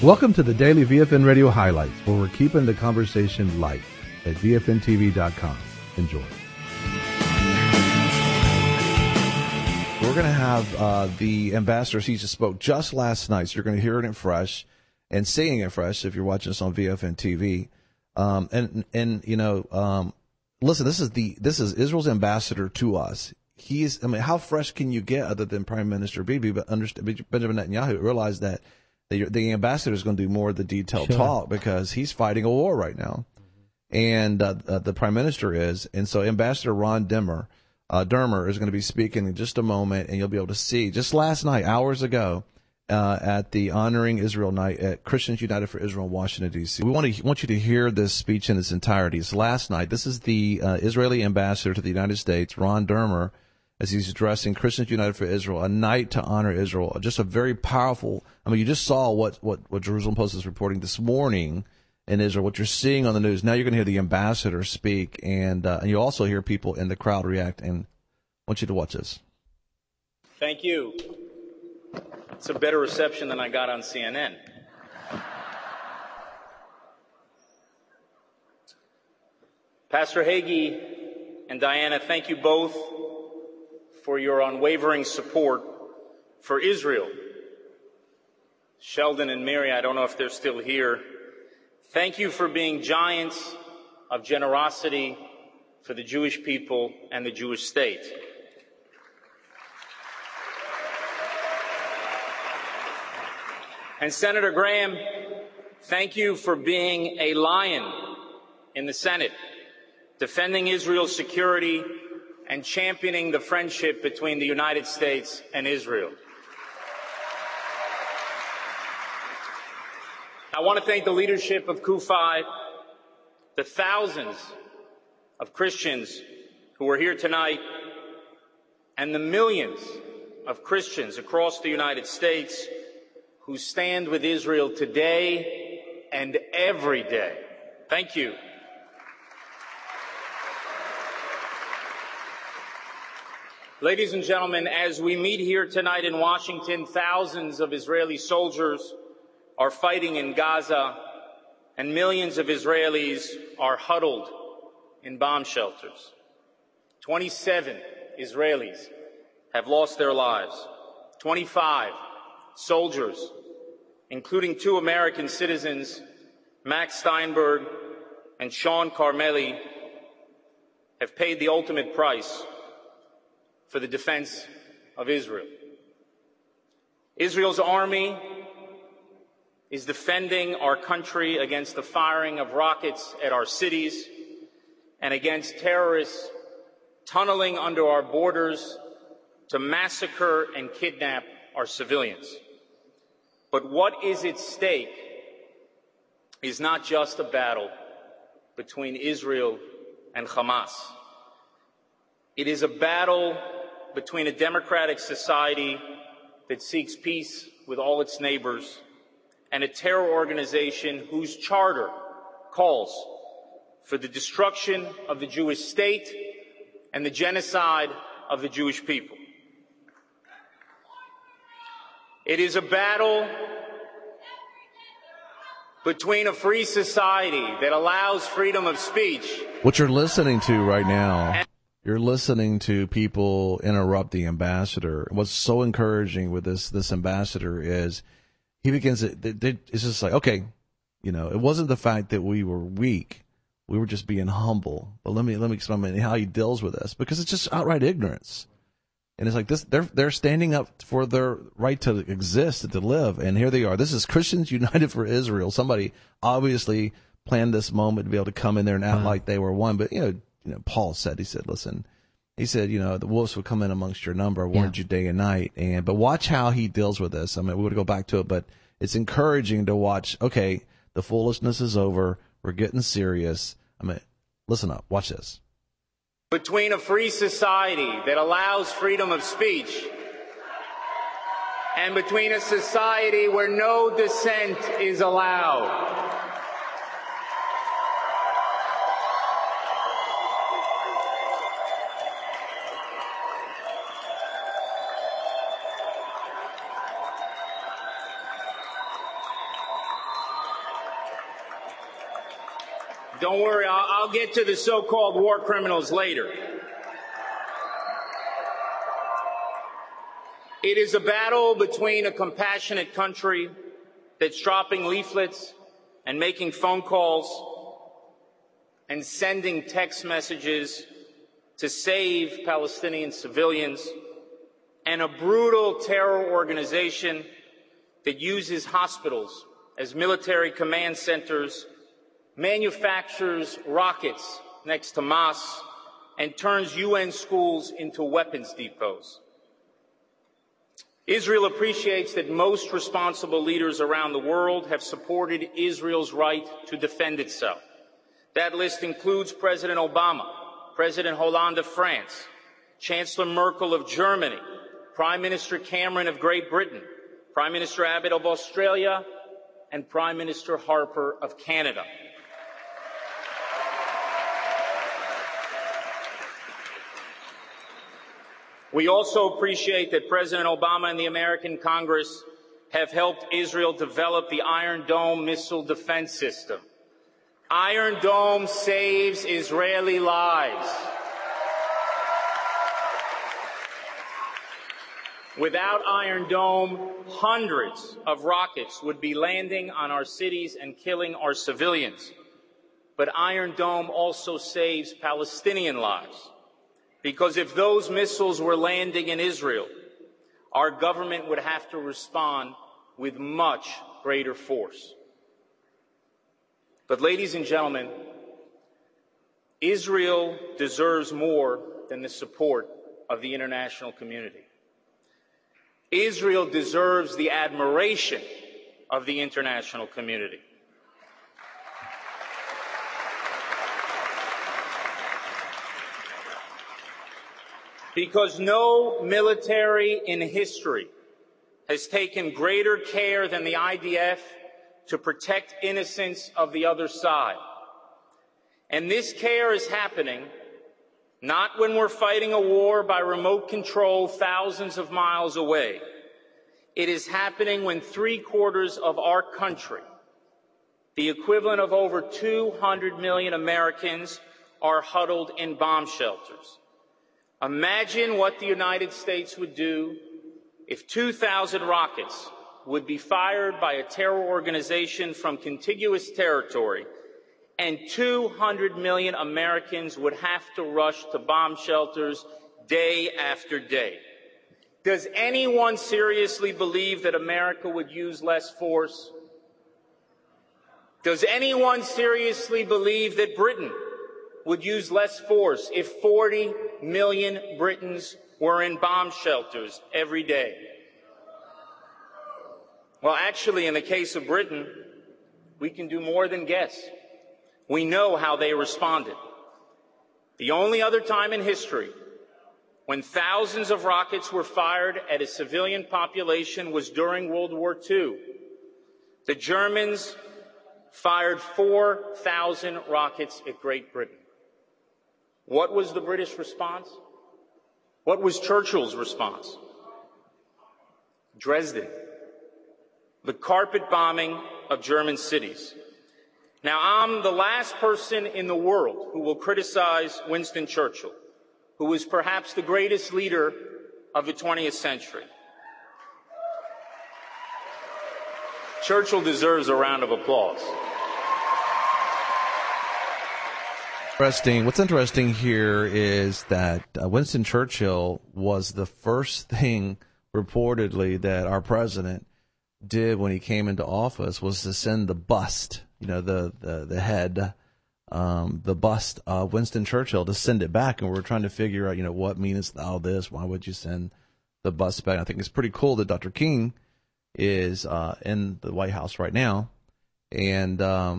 Welcome to the Daily VFN Radio Highlights, where we're keeping the conversation light at VFNTV.com. Enjoy. We're going to have the ambassadors. He just spoke just last night, so you're going to hear it in fresh and seeing it fresh if you're watching us on VFN TV. Listen, this is Israel's ambassador to us. How fresh can you get other than Prime Minister Bibi? But Benjamin Netanyahu realized that the ambassador is going to do more of the detailed talk because he's fighting a war right now, and the Prime Minister is, and so Ambassador Ron Dermer is going to be speaking in just a moment, and you'll be able to see just last night, hours ago, at the Honoring Israel Night at Christians United for Israel in Washington, D.C. We want you to hear this speech in its entirety. It's last night. This is the Israeli ambassador to the United States, Ron Dermer, as he's addressing Christians United for Israel, a night to honor Israel. Just a very powerful, you just saw what Jerusalem Post is reporting this morning in Israel, what you're seeing on the news. Now you're going to hear the ambassador speak, and you also hear people in the crowd react, and I want you to watch this. Thank you. It's a better reception than I got on CNN. Pastor Hagee and Diana, thank you both for your unwavering support for Israel. Sheldon and Mary, I don't know if they're still here. Thank you for being giants of generosity for the Jewish people and the Jewish state. And Senator Graham, thank you for being a lion in the Senate, defending Israel's security and championing the friendship between the United States and Israel. I want to thank the leadership of CUFI, the thousands of Christians who are here tonight, and the millions of Christians across the United States who stand with Israel today and every day. Thank you. Ladies and gentlemen, as we meet here tonight in Washington, thousands of Israeli soldiers are fighting in Gaza, and millions of Israelis are huddled in bomb shelters. 27 Israelis have lost their lives. 25 soldiers, including 2 American citizens, Max Steinberg and Sean Carmeli, have paid the ultimate price for the defense of Israel. Israel's army is defending our country against the firing of rockets at our cities and against terrorists tunneling under our borders to massacre and kidnap our civilians. But what is at stake is not just a battle between Israel and Hamas. It is a battle between a democratic society that seeks peace with all its neighbors and a terror organization whose charter calls for the destruction of the Jewish state and the genocide of the Jewish people. It is a battle between a free society that allows freedom of speech. What you're listening to right now, you're listening to people interrupt the ambassador. What's so encouraging with this ambassador is he begins it's just like, okay, it wasn't the fact that we were weak. We were just being humble. But let me explain how he deals with this, because it's just outright ignorance. And it's like this, they're standing up for their right to exist and to live. And here they are. This is Christians United for Israel. Somebody obviously planned this moment to be able to come in there and act like they were one. But, Paul said, listen, the wolves will come in amongst your number. I warned you day and night. But watch how he deals with this. We would go back to it, but it's encouraging to watch. Okay, the foolishness is over. We're getting serious. Listen up. Watch this. Between a free society that allows freedom of speech and between a society where no dissent is allowed. Don't worry, I'll get to the so-called war criminals later. It is a battle between a compassionate country that's dropping leaflets and making phone calls and sending text messages to save Palestinian civilians, and a brutal terror organization that uses hospitals as military command centers, manufactures rockets next to mosques, and turns UN schools into weapons depots. Israel appreciates that most responsible leaders around the world have supported Israel's right to defend itself. That list includes President Obama, President Hollande of France, Chancellor Merkel of Germany, Prime Minister Cameron of Great Britain, Prime Minister Abbott of Australia, and Prime Minister Harper of Canada. We also appreciate that President Obama and the American Congress have helped Israel develop the Iron Dome missile defense system. Iron Dome saves Israeli lives. Without Iron Dome, hundreds of rockets would be landing on our cities and killing our civilians. But Iron Dome also saves Palestinian lives, because if those missiles were landing in Israel, our government would have to respond with much greater force. But ladies and gentlemen, Israel deserves more than the support of the international community. Israel deserves the admiration of the international community. Because no military in history has taken greater care than the IDF to protect innocents of the other side. And this care is happening not when we're fighting a war by remote control thousands of miles away. It is happening when 3/4 of our country, the equivalent of over 200 million Americans, are huddled in bomb shelters. Imagine what the United States would do if 2,000 rockets would be fired by a terror organization from contiguous territory, and 200 million Americans would have to rush to bomb shelters day after day. Does anyone seriously believe that America would use less force? Does anyone seriously believe that Britain would use less force if 40 million Britons were in bomb shelters every day? Well, actually, in the case of Britain, we can do more than guess. We know how they responded. The only other time in history when thousands of rockets were fired at a civilian population was during World War II. The Germans fired 4,000 rockets at Great Britain. What was the British response? What was Churchill's response? Dresden, the carpet bombing of German cities. Now, I'm the last person in the world who will criticize Winston Churchill, who was perhaps the greatest leader of the 20th century. Churchill deserves a round of applause. What's interesting here is that Winston Churchill was the first thing reportedly that our president did when he came into office was to send the bust, the head, the bust of Winston Churchill, to send it back. And we're trying to figure out, what meanest thou this? Why would you send the bust back? I think it's pretty cool that Dr. King is in the White House right now. And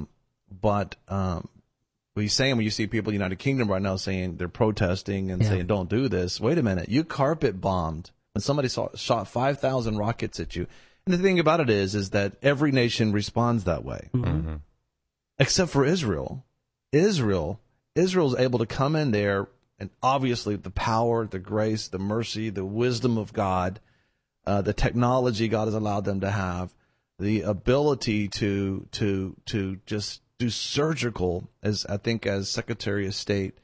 he's saying, when you see people in the United Kingdom right now saying they're protesting and saying, don't do this. Wait a minute. You carpet bombed when somebody shot 5,000 rockets at you. And the thing about it is that every nation responds that way. Mm-hmm. Except for Israel. Israel's able to come in there, and obviously the power, the grace, the mercy, the wisdom of God, the technology God has allowed them to have, the ability to just do surgical, as I think as Secretary of State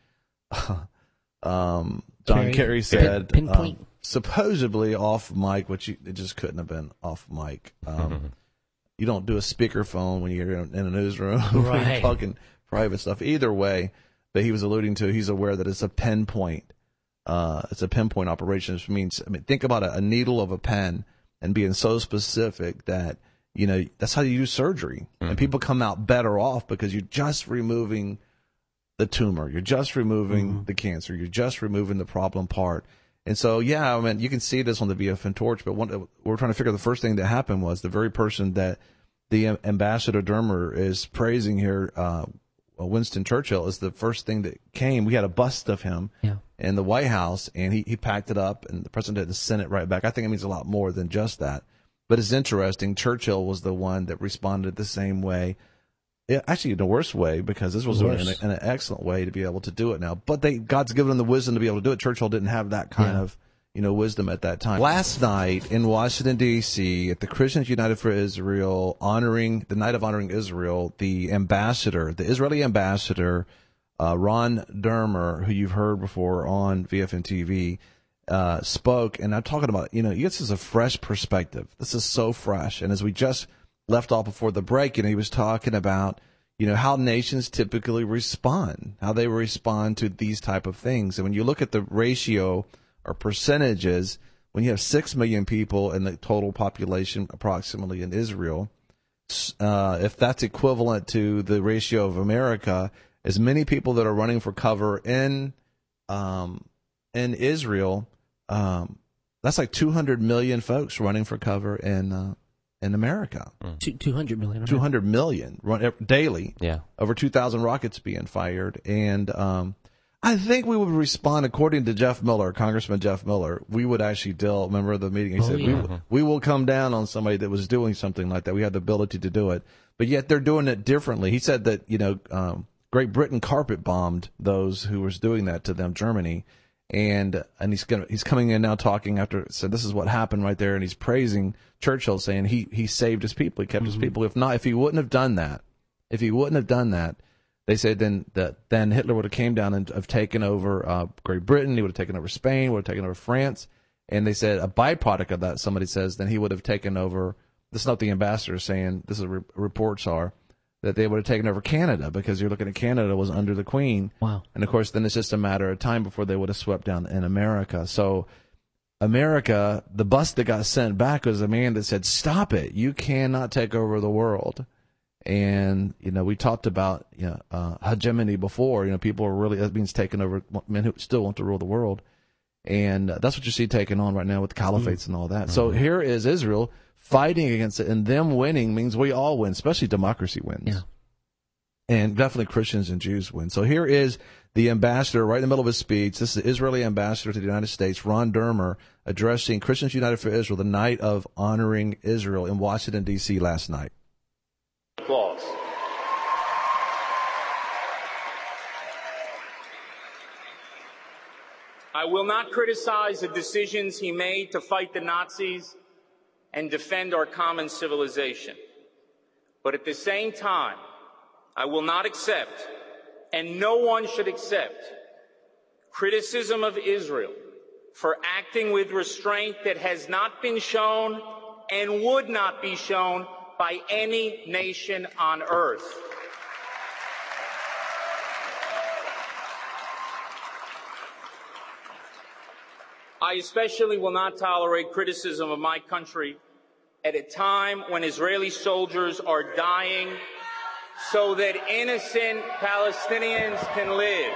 John Kerry said, pinpoint. Supposedly off mic, which it just couldn't have been off mic. You don't do a speakerphone when you're in a newsroom, when you're talking private stuff. Either way, but he was alluding to, he's aware that it's a pinpoint. It's a pinpoint operation, which means, think about a needle of a pen and being so specific that, that's how you do surgery. And people come out better off because you're just removing the tumor. You're just removing the cancer. You're just removing the problem part. And so, you can see this on the BFN torch, but we're trying to figure the first thing that happened was the very person that the Ambassador Dermer is praising here, Winston Churchill, is the first thing that came. We had a bust of him in the White House, and he packed it up, and the president had to send it right back. I think it means a lot more than just that. But it's interesting. Churchill was the one that responded the same way. Actually, in the worst way, because this was doing it in an excellent way to be able to do it now. But God's given him the wisdom to be able to do it. Churchill didn't have that kind of, wisdom at that time. Last night in Washington, D.C., at the Christians United for Israel, the night of honoring Israel, the Israeli ambassador, Ron Dermer, who you've heard before on VFN TV, spoke. And I'm talking about, this is a fresh perspective. This is so fresh. And as we just left off before the break, he was talking about, how nations typically respond, how they respond to these type of things. And when you look at the ratio or percentages, when you have 6 million people in the total population approximately in Israel, if that's equivalent to the ratio of America, as many people that are running for cover in Israel, that's like 200 million folks running for cover in America. 200 million. 200 million run daily. Yeah. Over 2,000 rockets being fired. And I think we would respond, according to Jeff Miller, Congressman Jeff Miller, we would actually remember the meeting, he said, we will come down on somebody that was doing something like that. We have the ability to do it. But yet they're doing it differently. He said that, Great Britain carpet bombed those who was doing that to them, Germany. And he's coming in now talking after, so this is what happened right there, and he's praising Churchill, saying he saved his people, he kept his people. If he wouldn't have done that, they said then Hitler would have came down and have taken over Great Britain, he would have taken over Spain, would have taken over France, and they said a byproduct of that, somebody says, then he would have taken over. This is not the ambassador saying, this is reports are, that they would have taken over Canada, because you're looking at Canada was under the Queen. Wow. And, of course, then it's just a matter of time before they would have swept down in America. So America, the bus that got sent back was a man that said, stop it. You cannot take over the world. And, we talked about hegemony before. People are really, that means taking over, men who still want to rule the world. And that's what you see taking on right now with the caliphates and all that. So here is Israel fighting against it, and them winning means we all win, especially democracy wins. Yeah. And definitely Christians and Jews win. So here is the ambassador right in the middle of his speech. This is the Israeli ambassador to the United States, Ron Dermer, addressing Christians United for Israel, the night of honoring Israel in Washington, D.C. last night. Applause. I will not criticize the decisions he made to fight the Nazis and defend our common civilization. But at the same time, I will not accept, and no one should accept, criticism of Israel for acting with restraint that has not been shown and would not be shown by any nation on earth. I especially will not tolerate criticism of my country at a time when Israeli soldiers are dying so that innocent Palestinians can live.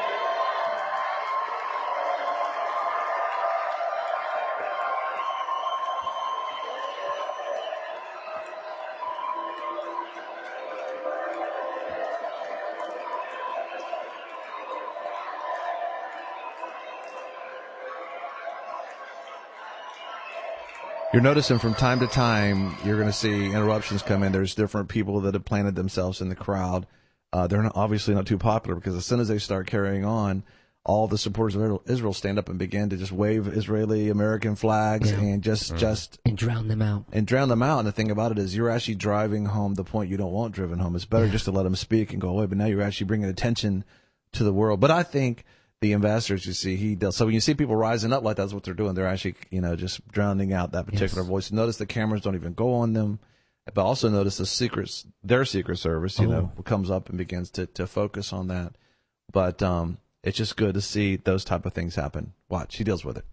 You're noticing from time to time, you're going to see interruptions come in. There's different people that have planted themselves in the crowd. They're obviously not too popular, because as soon as they start carrying on all the supporters of Israel stand up and begin to just wave Israeli American flags and just and drown them out. And the thing about it is, you're actually driving home the point you don't want driven home. It's better just to let them speak and go away. But now you're actually bringing attention to the world. But I think the ambassadors, you see, so when you see people rising up like that's what they're doing. They're actually, just drowning out that particular voice. Notice the cameras don't even go on them. But also notice their secret service, comes up and begins to focus on that. But it's just good to see those type of things happen. Watch, he deals with it.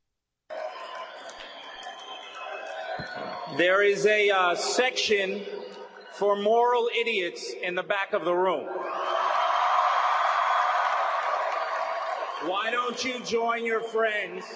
There is a section for moral idiots in the back of the room. Why don't you join your friends?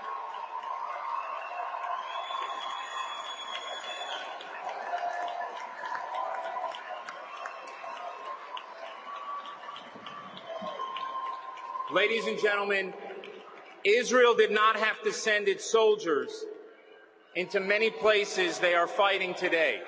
Ladies and gentlemen, Israel did not have to send its soldiers into many places they are fighting today.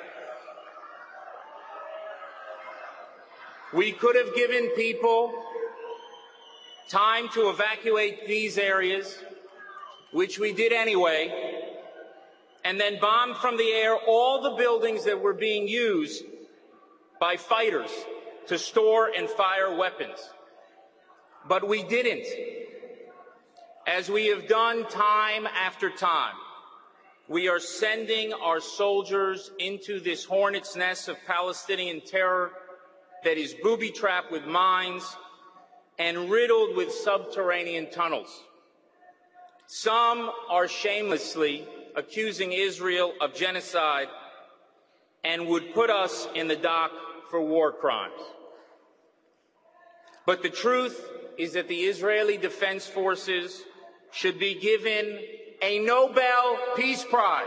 We could have given people time to evacuate these areas, which we did anyway, and then bombed from the air all the buildings that were being used by fighters to store and fire weapons. But we didn't, as we have done time after time. We are sending our soldiers into this hornet's nest of Palestinian terror that is booby-trapped with mines and riddled with subterranean tunnels. Some are shamelessly accusing Israel of genocide and would put us in the dock for war crimes. But the truth is that the Israeli Defense Forces should be given a Nobel Peace Prize.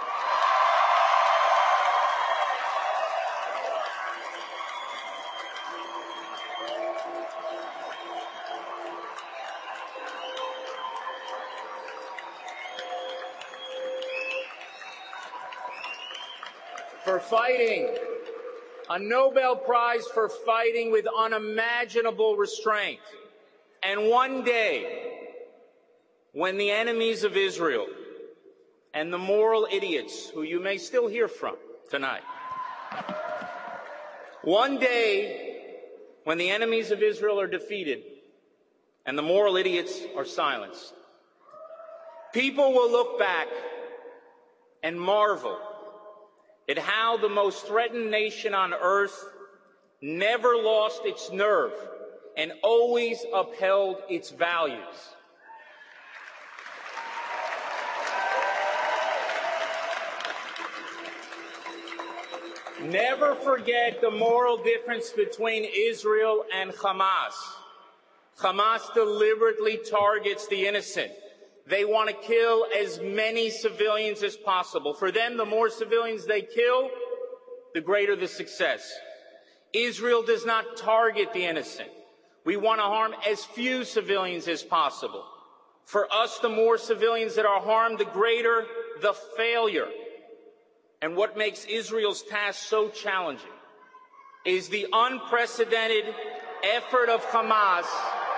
For fighting, a Nobel Prize for fighting with unimaginable restraint. And one day, when the enemies of Israel and the moral idiots who you may still hear from tonight, one day when the enemies of Israel are defeated and the moral idiots are silenced, people will look back and marvel at how the most threatened nation on earth never lost its nerve and always upheld its values. Never forget the moral difference between Israel and Hamas. Hamas deliberately targets the innocent. They want to kill as many civilians as possible. For them, the more civilians they kill, the greater the success. Israel does not target the innocent. We want to harm as few civilians as possible. For us, the more civilians that are harmed, the greater the failure. And what makes Israel's task so challenging is the unprecedented effort of Hamas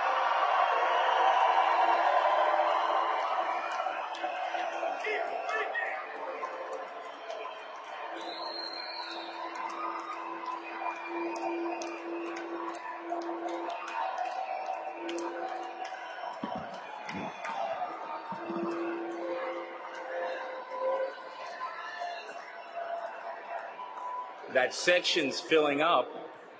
that section's filling up.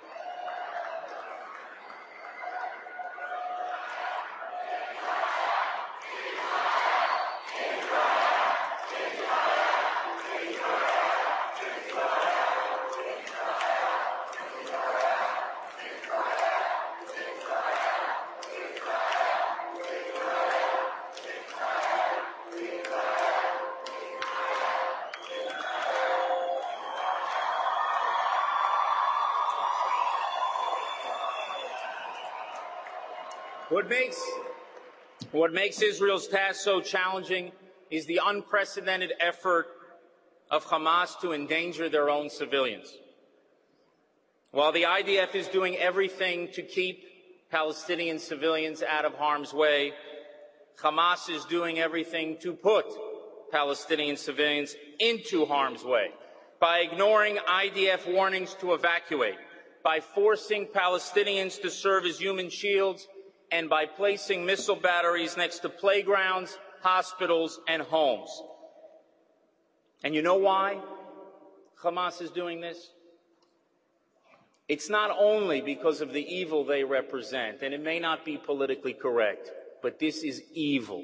What makes Israel's task so challenging is the unprecedented effort of Hamas to endanger their own civilians. While the IDF is doing everything to keep Palestinian civilians out of harm's way. Hamas is doing everything to put Palestinian civilians into harm's way by ignoring IDF warnings to evacuate, by forcing Palestinians to serve as human shields, and by placing missile batteries next to playgrounds, hospitals, and homes. And you know why Hamas is doing this? It's not only because of the evil they represent, and it may not be politically correct, but this is evil.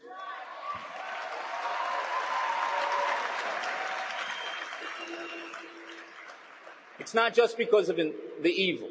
It's not just because of the evil.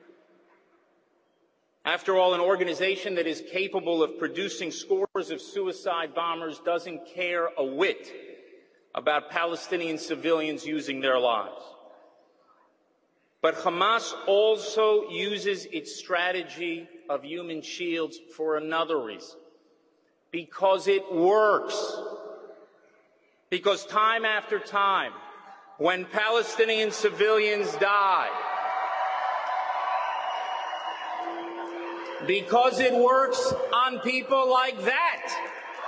After all, an organization that is capable of producing scores of suicide bombers doesn't care a whit about Palestinian civilians using their lives. But Hamas also uses its strategy of human shields for another reason. Because it works. Because time after time, when Palestinian civilians die, because it works on people like that,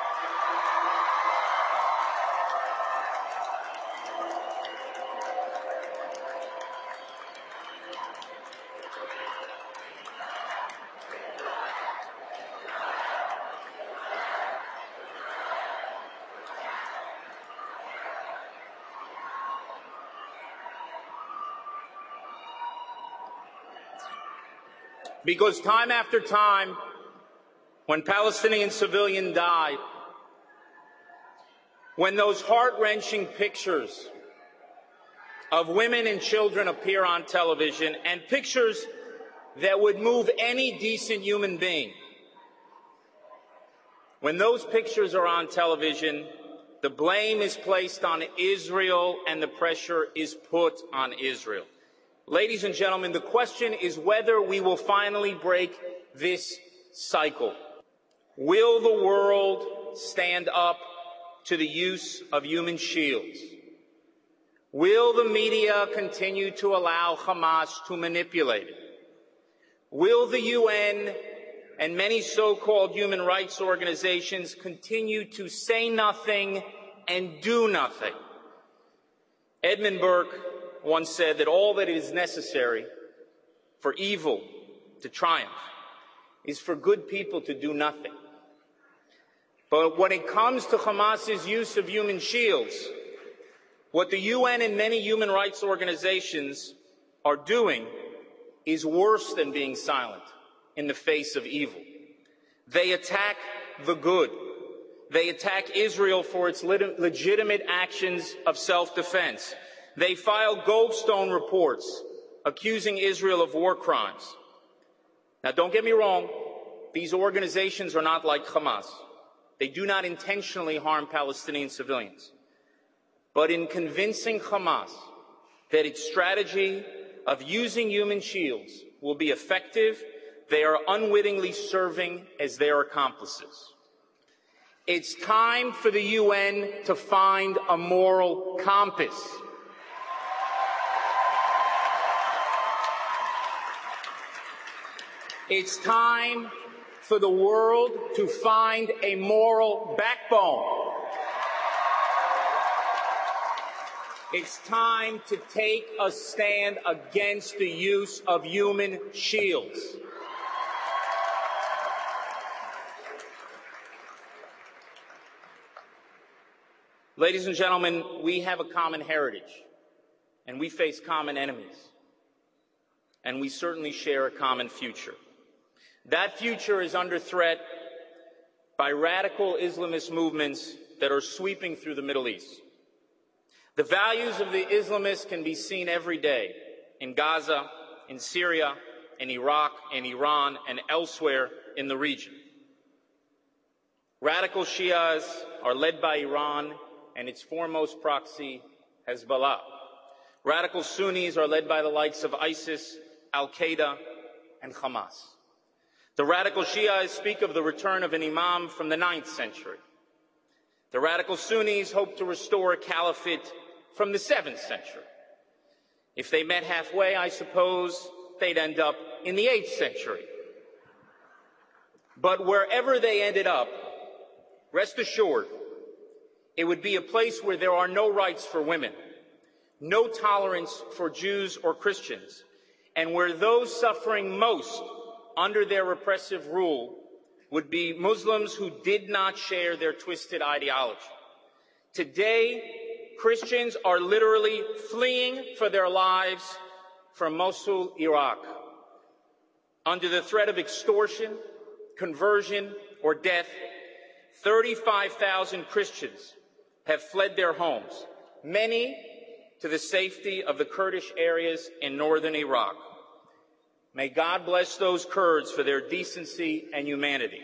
because time after time, when Palestinian civilians died, when those heart-wrenching pictures of women and children appear on television, and pictures that would move any decent human being, when those pictures are on television, the blame is placed on Israel and the pressure is put on Israel. Ladies and gentlemen, the question is whether we will finally break this cycle. Will the world stand up to the use of human shields? Will the media continue to allow Hamas to manipulate it? Will the UN and many so-called human rights organizations continue to say nothing and do nothing? Edmund Burke once said that all that is necessary for evil to triumph is for good people to do nothing. But when it comes to Hamas's use of human shields, what the UN and many human rights organizations are doing is worse than being silent in the face of evil. They attack the good. They attack Israel for its legitimate actions of self-defense. They file Goldstone reports accusing Israel of war crimes. Now, don't get me wrong. These organizations are not like Hamas. They do not intentionally harm Palestinian civilians. But in convincing Hamas that its strategy of using human shields will be effective, they are unwittingly serving as their accomplices. It's time for the UN to find a moral compass. It's time for the world to find a moral backbone. It's time to take a stand against the use of human shields. Ladies and gentlemen, we have a common heritage, and we face common enemies, and we certainly share a common future. That future is under threat by radical Islamist movements that are sweeping through the Middle East. The values of the Islamists can be seen every day in Gaza, in Syria, in Iraq, in Iran, and elsewhere in the region. Radical Shias are led by Iran and its foremost proxy, Hezbollah. Radical Sunnis are led by the likes of ISIS, Al-Qaeda, and Hamas. The radical Shias speak of the return of an imam from the 9th century. The radical Sunnis hope to restore a caliphate from the 7th century. If they met halfway, I suppose they'd end up in the 8th century. But wherever they ended up, rest assured, it would be a place where there are no rights for women, no tolerance for Jews or Christians, and where those suffering most under their repressive rule would be Muslims who did not share their twisted ideology. Today, Christians are literally fleeing for their lives from Mosul, Iraq, under the threat of extortion, conversion, or death. 35,000 Christians have fled their homes, many to the safety of the Kurdish areas in northern Iraq. May God bless those Kurds for their decency and humanity.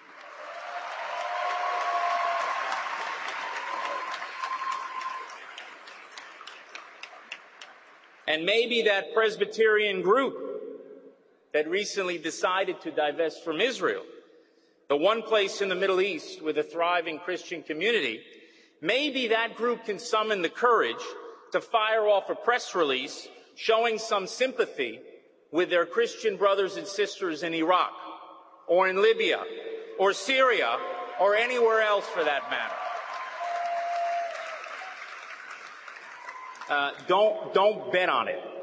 And maybe that Presbyterian group that recently decided to divest from Israel, the one place in the Middle East with a thriving Christian community, maybe that group can summon the courage to fire off a press release showing some sympathy with their Christian brothers and sisters in Iraq, or in Libya, or Syria, or anywhere else for that matter. Don't bet on it.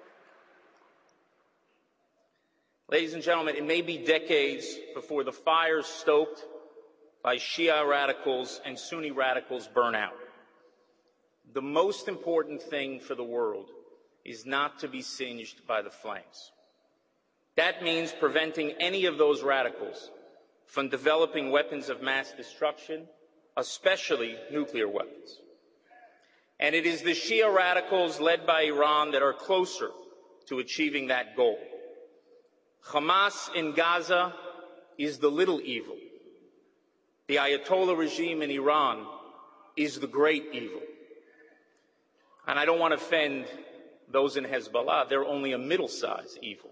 Ladies and gentlemen, it may be decades before the fires stoked by Shia radicals and Sunni radicals burn out. The most important thing for the world is not to be singed by the flames. That means preventing any of those radicals from developing weapons of mass destruction, especially nuclear weapons. And it is the Shia radicals led by Iran that are closer to achieving that goal. Hamas in Gaza is the little evil. The Ayatollah regime in Iran is the great evil. And I don't want to offend those in Hezbollah. They're only a middle-sized evil.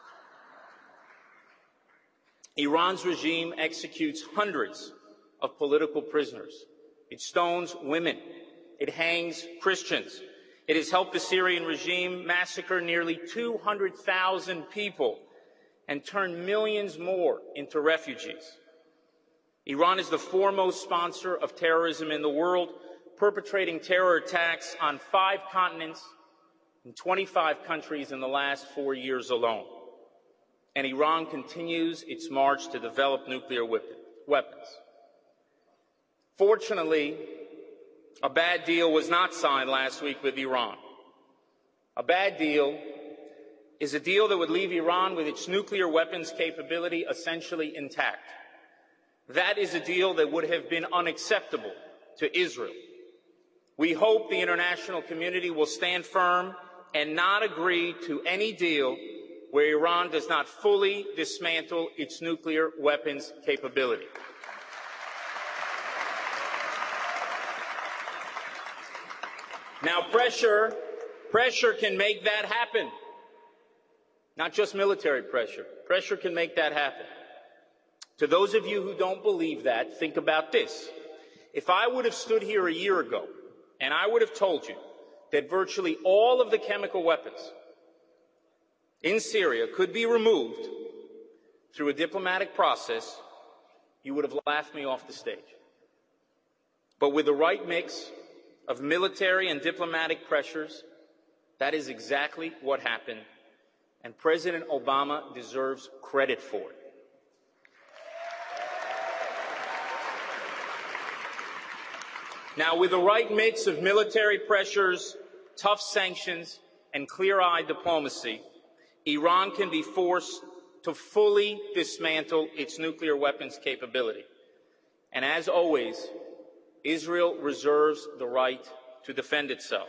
Iran's regime executes hundreds of political prisoners. It stones women. It hangs Christians. It has helped the Syrian regime massacre nearly 200,000 people and turn millions more into refugees. Iran is the foremost sponsor of terrorism in the world, perpetrating terror attacks on 5 continents in 25 countries in the last 4 years alone. And Iran continues its march to develop nuclear weapons. Fortunately, a bad deal was not signed last week with Iran. A bad deal is a deal that would leave Iran with its nuclear weapons capability essentially intact. That is a deal that would have been unacceptable to Israel. We hope the international community will stand firm and not agree to any deal where Iran does not fully dismantle its nuclear weapons capability. Now, pressure can make that happen. Not just military pressure. Pressure can make that happen. To those of you who don't believe that, think about this. If I would have stood here a year ago and I would have told you that virtually all of the chemical weapons in Syria could be removed through a diplomatic process, you would have laughed me off the stage. But with the right mix of military and diplomatic pressures, that is exactly what happened, and President Obama deserves credit for it. Now, with the right mix of military pressures, tough sanctions, and clear-eyed diplomacy, Iran can be forced to fully dismantle its nuclear weapons capability. And as always, Israel reserves the right to defend itself.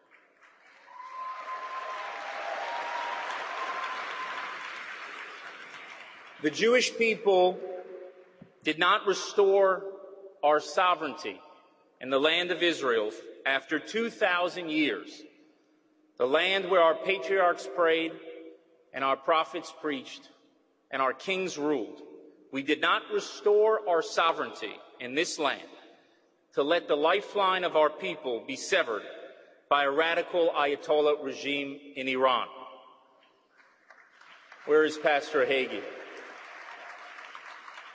The Jewish people did not restore our sovereignty in the land of Israel after 2,000 years, the land where our patriarchs prayed and our prophets preached and our kings ruled. We did not restore our sovereignty in this land to let the lifeline of our people be severed by a radical Ayatollah regime in Iran. Where is Pastor Hagee?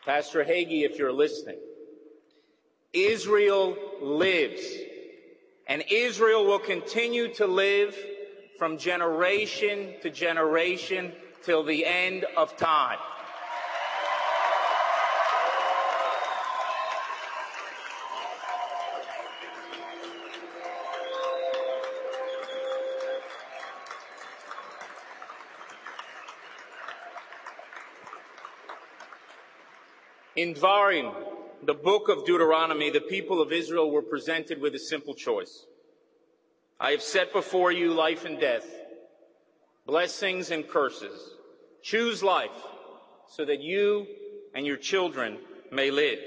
Pastor Hagee, if you're listening, Israel lives, and Israel will continue to live from generation to generation till the end of time. In Dvarim, the book of Deuteronomy, the people of Israel were presented with a simple choice. I have set before you life and death, blessings and curses. Choose life so that you and your children may live.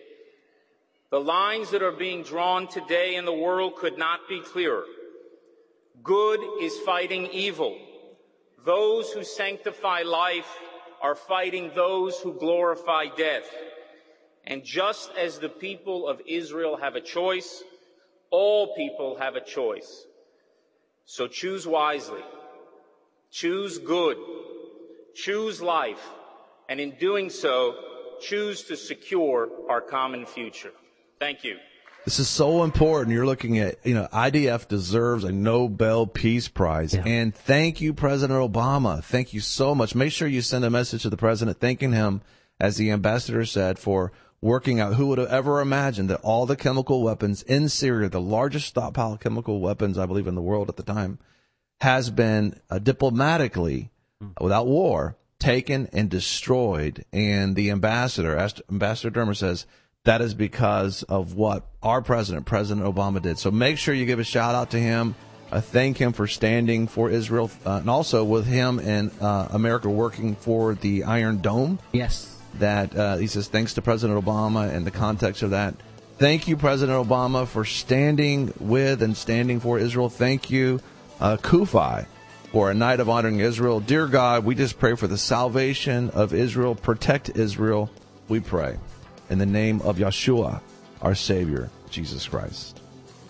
The lines that are being drawn today in the world could not be clearer. Good is fighting evil. Those who sanctify life are fighting those who glorify death. And just as the people of Israel have a choice, all people have a choice. So choose wisely, choose good, choose life, and in doing so, choose to secure our common future. Thank you. This is so important. You're looking at, IDF deserves a Nobel Peace Prize. Yeah. And thank you, President Obama. Thank you so much. Make sure you send a message to the president thanking him, as the ambassador said, for working out. Who would have ever imagined that all the chemical weapons in Syria, the largest stockpile of chemical weapons, I believe, in the world at the time, has been diplomatically, without war, taken and destroyed. And the Ambassador Dermer, says, that is because of what our President Obama, did. So make sure you give a shout out to him, thank him for standing for Israel, and also with him and America working for the Iron Dome. Yes. That he says, thanks to President Obama and the context of that. Thank you, President Obama, for standing with and standing for Israel. Thank you, Kufi, for a night of honoring Israel. Dear God, we just pray for the salvation of Israel. Protect Israel, we pray. In the name of Yeshua, our Savior, Jesus Christ.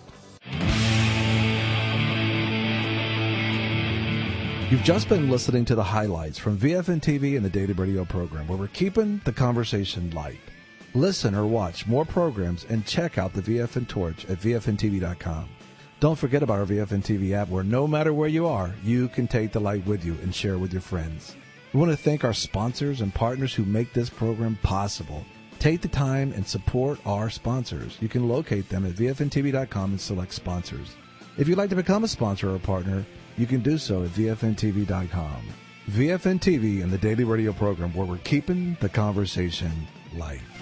You've just been listening to the highlights from VFN TV and the Daily Radio program, where we're keeping the conversation light. Listen or watch more programs and check out the VFN Torch at VFNTV.com. Don't forget about our VFN TV app, where no matter where you are, you can take the light with you and share with your friends. We want to thank our sponsors and partners who make this program possible. Take the time and support our sponsors. You can locate them at VFNTV.com and select sponsors. If you'd like to become a sponsor or a partner, you can do so at VFNTV.com. VFN TV and the Daily Radio program, where we're keeping the conversation light.